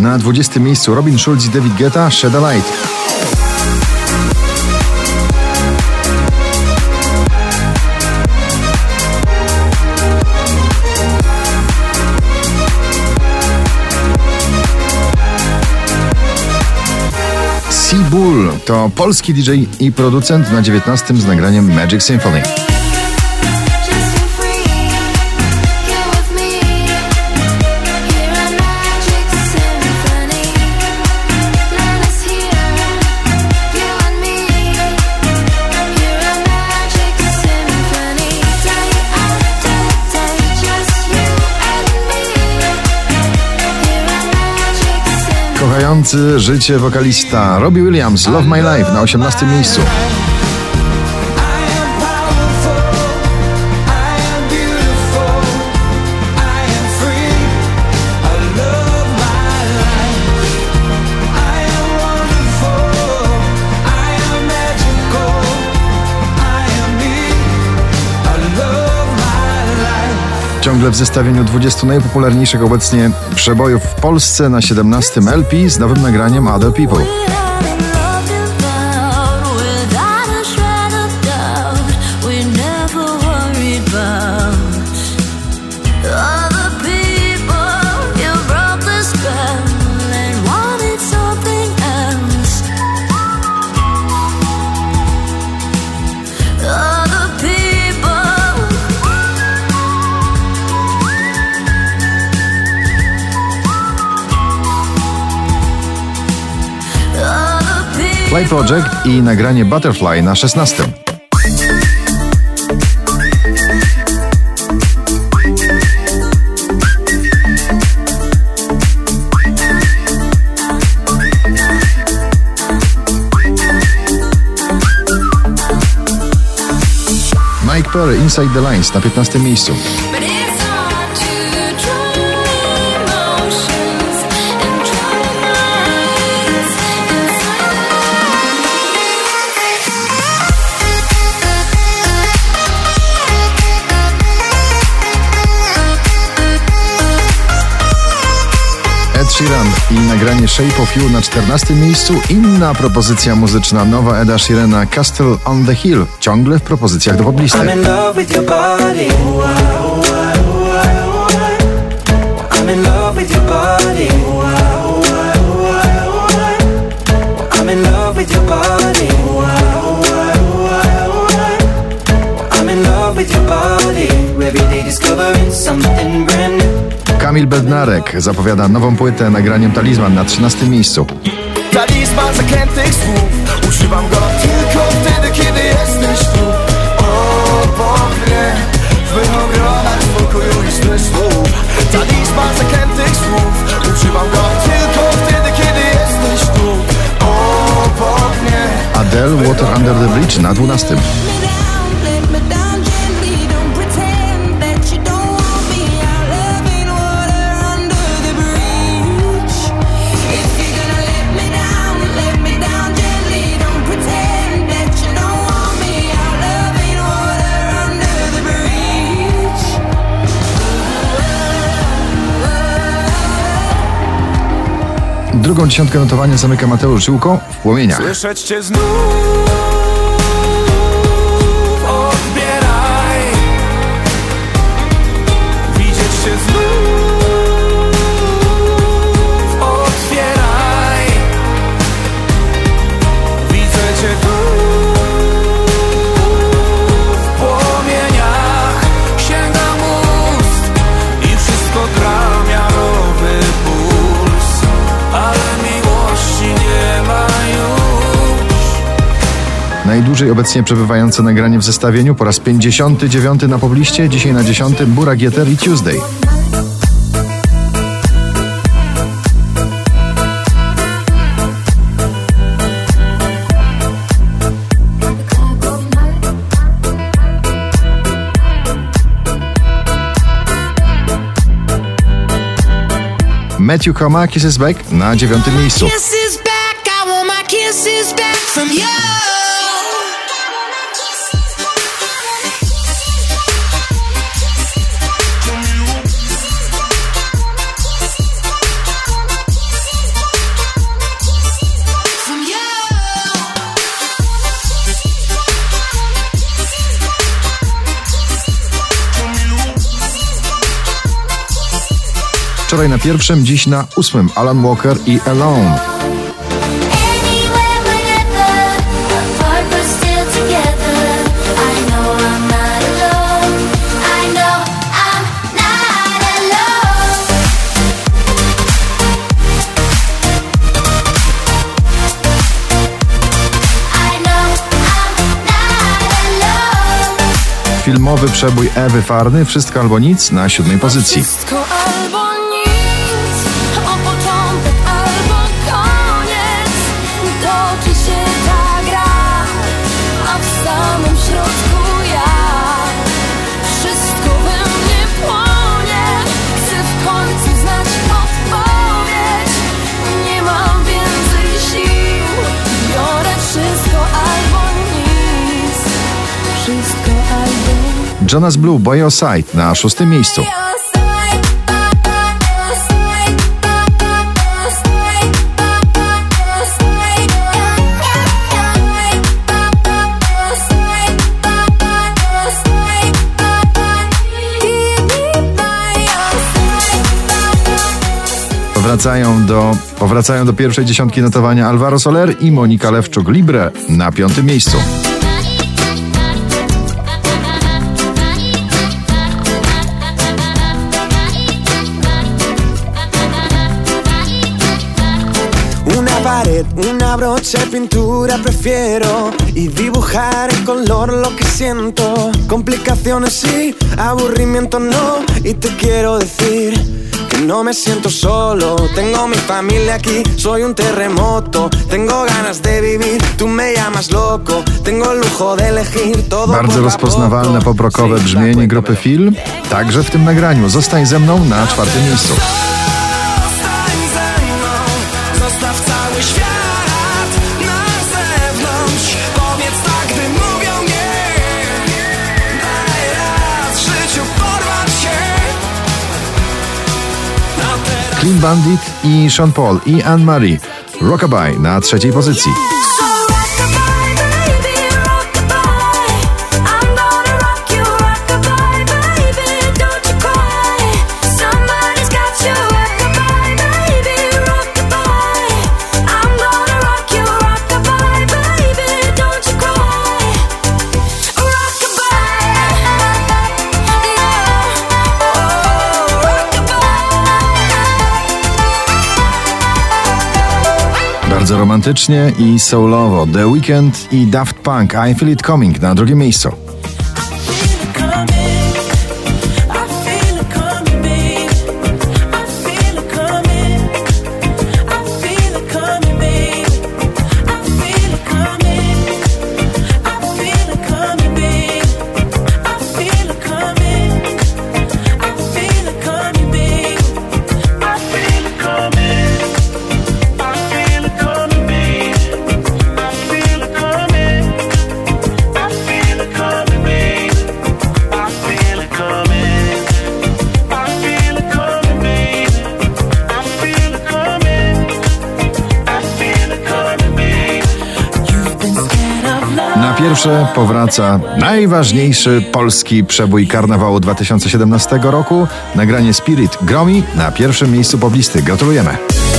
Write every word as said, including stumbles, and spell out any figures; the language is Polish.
Na dwudziestym miejscu Robin Schulz i David Guetta, Shed a Light. Seabull to polski D J i producent na dziewiętnastym z nagraniem Magic Symphony. Kochający życie wokalista Robbie Williams, Love My Life na osiemnastym miejscu. Ciągle w zestawieniu dwudziestu najpopularniejszych obecnie przebojów w Polsce na siedemnastym L P z nowym nagraniem Other People. Fly Project i nagranie Butterfly na szesnastym. Mike Perry, Inside the Lines na piętnastym miejscu. Ed Sheeran i nagranie Shape of You na czternastym miejscu. Inna propozycja muzyczna, nowa Eda Sheerana, Castle on the Hill, ciągle w propozycjach do poblisty. Kamil Bednarek zapowiada nową płytę nagraniem Talizman na trzynastym miejscu. Talizman zakrętych słów, używam go tylko wtedy, kiedy jesteś tu. Obok mnie, w mych ogrodach spokoju i zmysłów. Talizman zakrętych słów, używam go tylko wtedy, kiedy jesteś tu. Obok mnie. Adele, Water Under the Bridge na dwunastym. Drugą dziesiątkę notowania zamyka Mateusz Żyłko w Płomieniach. Słyszeć cię znów, odbieraj. Widzieć cię znów, otwieraj. Widzę cię tu, w płomieniach. Sięgam ust i wszystko gra miarowy puls. Ale miłości nie ma już. Najdłużej obecnie przebywające nagranie w zestawieniu po raz pięćdziesiąty dziewiąty na pobliście, dzisiaj na dziesiątym Burak Jeter i Tuesday. Matthew Koma, Kiss is Back na dziewiątym miejscu. Wczoraj na pierwszym, dziś na ósmym Alan Walker i Alone. Filmowy przebój Ewy Farny Wszystko albo nic na siódmej pozycji. Wszystko albo nic, o początek albo koniec, toczy się ta gra, a w samym środku ja. Wszystko we mnie płonie, chcę w końcu znać odpowiedź. Nie mam więcej sił, biorę wszystko albo nic. Wszystko albo Jonas Blue, By Your Side na szóstym miejscu. Wracają do, powracają do pierwszej dziesiątki notowania Alvaro Soler i Monika Lewczuk, Libre na piątym miejscu. Pared, una brocha de pintura prefiero y dibujar en color lo que siento. Complicaciones sí, aburrimiento no. Y te quiero decir que no me siento solo. Tengo mi familia aquí, soy un terremoto. Tengo ganas de vivir, tú me llamas loco. Tengo el lujo de elegir todo. Bardzo rozpoznawalne poprokowe brzmienie grupy Feel, także w tym nagraniu. Zostań ze mną na czwartym miejscu. Clean Bandit i Sean Paul i Anne-Marie, Rockabye na trzeciej pozycji. Bardzo romantycznie i soulowo The Weeknd i Daft Punk I Feel It Coming na drugim miejscu. Na pierwsze powraca najważniejszy polski przebój karnawału dwa tysiące siedemnastego roku. Nagranie Spirit Gromi na pierwszym miejscu poblisty. Gratulujemy.